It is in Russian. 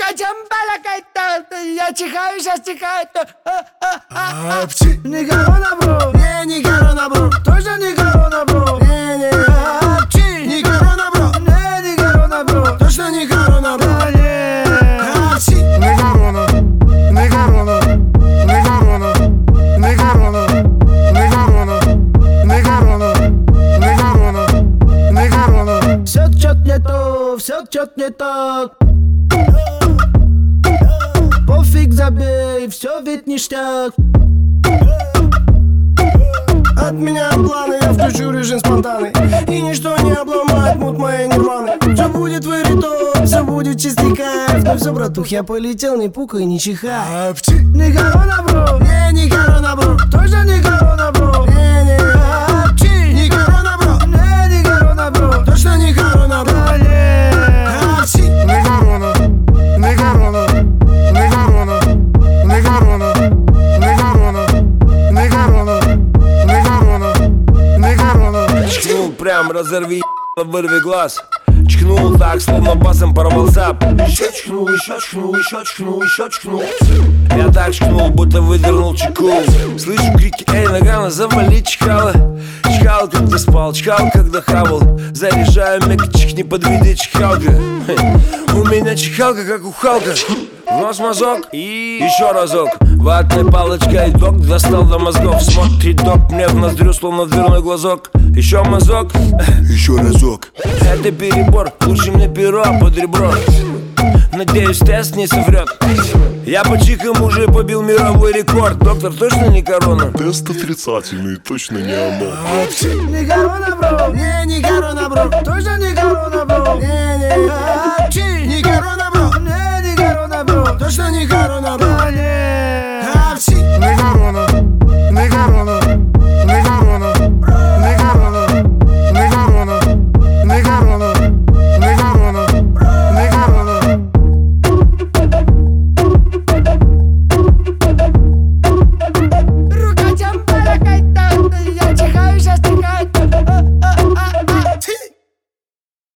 Я чихаю, сейчас чихаю. Не корона, бро. Не корона, бро. Точно не корона, бро. Не корона, бро. Не корона, бро. Точно не корона, бро. Не корона, не корона, не корона, не корона, не корона, не корона, не корона, не корона. Все чё-то не то, все чё-то не то. Пофиг, забей, все ведь ништяк. От меня планы, я включу режим спонтанный. И ничто не обломает мут моей нирваны. Все будет вырито, все будет чистый кайф. Ну все, братух, я полетел, не пукай, не чихай. Не корона, бро. Не корона, бро. Точно не корона, бро. Не корона, бро. Не корона, бро. Точно не корона, бро. Не корона, не корона, не корона, не корона, не корона, не корона, не корона, не корона. Чкнул прям, разорви, вырви глаз. Чкнул так, словно басом порвал зап. Еще чкнул, еще чкнул, еще чкнул, еще чкнул. Я так чкнул, будто выдернул чеку. Слышу крики, эй, Нагано, завали чкала. Чкал, когда спал, чкал, когда хавал. Заряжаю мегачик, не подведи чкалка. У меня чекалка, как у Халка. В нос мазок и еще разок. Ватной палочкой док достал до мозгов. Смотрит док мне в ноздрю, словно дверной глазок. Еще мазок, еще разок. Это перебор, лучше мне перо под ребро. Надеюсь, тест не соврет. Я по чикам уже побил мировой рекорд. Доктор, точно не корона? Тест отрицательный, точно не оно. Не корона, бро. Не корона, бро. Точно не корона, бро. Не корона, бро. Не корона, бро. Точно не корона, бро.